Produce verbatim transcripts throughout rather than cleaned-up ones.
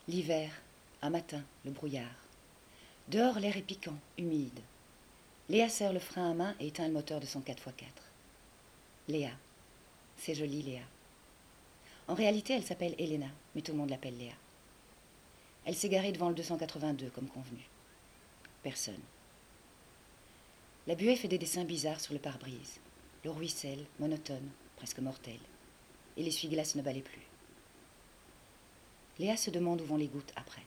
L'hiver, un matin, le brouillard. Dehors, l'air est piquant, humide. Léa serre le frein à main et éteint le moteur de son quatre fois quatre. Léa. C'est joli, Léa. En réalité, elle s'appelle Elena, mais tout le monde l'appelle Léa. Elle s'est garée devant le deux cent quatre-vingt-deux, comme convenu. Personne. La buée fait des dessins bizarres sur le pare-brise. L'eau ruisselle, monotone, presque mortelle. Et l'essuie-glace ne balait plus. Léa se demande où vont les gouttes après.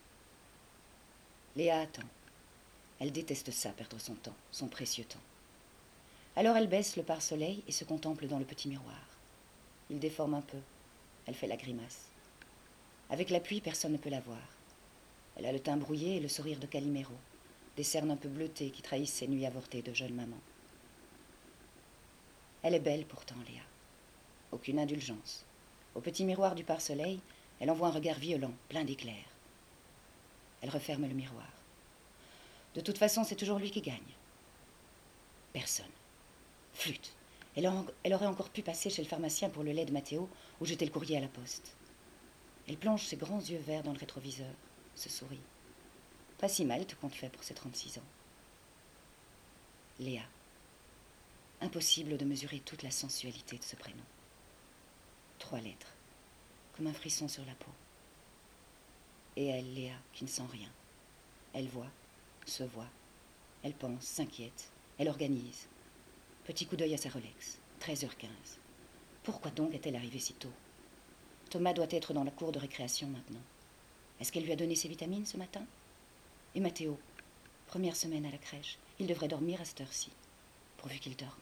Léa attend. Elle déteste ça, perdre son temps, son précieux temps. Alors elle baisse le pare-soleil et se contemple dans le petit miroir. Il déforme un peu. Elle fait la grimace. Avec la pluie, personne ne peut la voir. Elle a le teint brouillé et le sourire de Calimero, des cernes un peu bleutées qui trahissent ses nuits avortées de jeune maman. Elle est belle pourtant, Léa. Aucune indulgence. Au petit miroir du pare-soleil, elle envoie un regard violent, plein d'éclairs. Elle referme le miroir. De toute façon, c'est toujours lui qui gagne. Personne. Flûte. Elle, a, elle aurait encore pu passer chez le pharmacien pour le lait de Mathéo ou jeter le courrier à la poste. Elle plonge ses grands yeux verts dans le rétroviseur, se sourit. Pas si mal, tout compte fait pour ses trente-six ans. Léa. Impossible de mesurer toute la sensualité de ce prénom. Trois lettres, comme un frisson sur la peau. Et elle, Léa, qui ne sent rien. Elle voit, se voit. Elle pense, s'inquiète. Elle organise. Petit coup d'œil à sa Rolex. treize heures quinze. Pourquoi donc est-elle arrivée si tôt? Thomas doit être dans la cour de récréation maintenant. Est-ce qu'elle lui a donné ses vitamines ce matin? Et Mathéo? Première semaine à la crèche. Il devrait dormir à cette heure-ci. Pourvu qu'il dorme.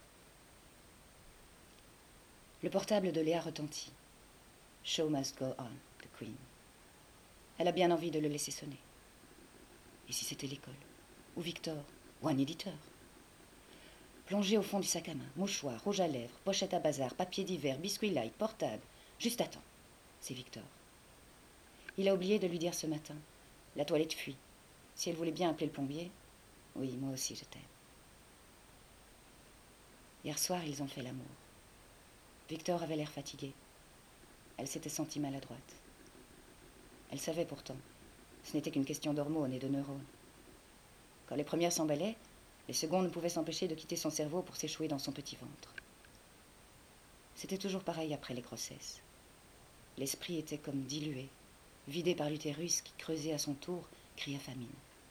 Le portable de Léa retentit. Show must go on, the Queen. Elle a bien envie de le laisser sonner. Et si c'était l'école? Ou Victor? Ou un éditeur? Plongé au fond du sac à main, mouchoir, rouge à lèvres, pochette à bazar, papier d'hiver, biscuit light, portable. Juste attends. C'est Victor. Il a oublié de lui dire ce matin. La toilette fuit. Si elle voulait bien appeler le plombier. Oui, moi aussi je t'aime. Hier soir, ils ont fait l'amour. Victor avait l'air fatigué. Elle s'était sentie maladroite. Elle savait pourtant. Ce n'était qu'une question d'hormones et de neurones. Quand les premières s'emballaient, les secondes ne pouvaient s'empêcher de quitter son cerveau pour s'échouer dans son petit ventre. C'était toujours pareil après les grossesses. L'esprit était comme dilué, vidé par l'utérus qui, creusé à son tour, cria famine.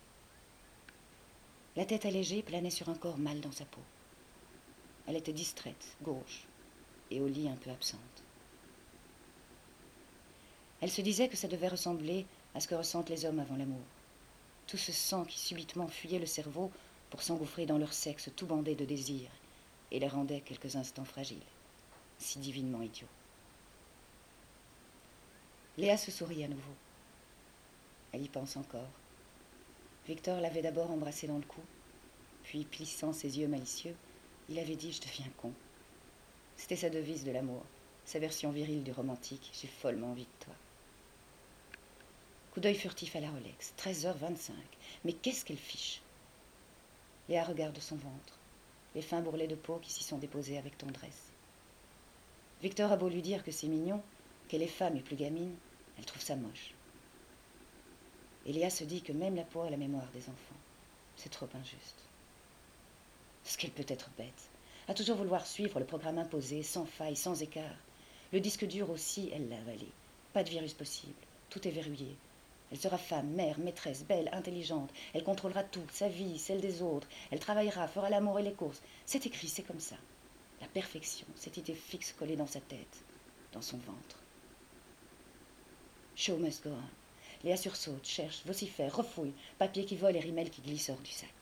La tête allégée planait sur un corps mal dans sa peau. Elle était distraite, gauche, et au lit un peu absente. Elle se disait que ça devait ressembler à ce que ressentent les hommes avant l'amour. Tout ce sang qui subitement fuyait le cerveau pour s'engouffrer dans leur sexe tout bandé de désir et les rendait quelques instants fragiles, si divinement idiots. Léa se sourit à nouveau. Elle y pense encore. Victor l'avait d'abord embrassée dans le cou, puis, plissant ses yeux malicieux, il avait dit « Je deviens con ». C'était sa devise de l'amour, sa version virile du romantique « J'ai follement envie de toi ». Coup d'œil furtif à la Rolex, treize heures vingt-cinq. Mais qu'est-ce qu'elle fiche? Léa regarde son ventre, les fins bourrelets de peau qui s'y sont déposés avec tendresse. Victor a beau lui dire que c'est mignon, qu'elle est femme et plus gamine, elle trouve ça moche. Et Léa se dit que même la peau a la mémoire des enfants. C'est trop injuste. Parce qu'elle peut être bête, à toujours vouloir suivre le programme imposé, sans faille, sans écart. Le disque dur aussi, elle l'a avalé. Pas de virus possible, tout est verrouillé. Elle sera femme, mère, maîtresse, belle, intelligente. Elle contrôlera tout, sa vie, celle des autres. Elle travaillera, fera l'amour et les courses. C'est écrit, c'est comme ça. La perfection, cette idée fixe collée dans sa tête, dans son ventre. Show must go on. Léa sursaute, cherche, vocifère, refouille. Papier qui vole et rimel qui glisse hors du sac.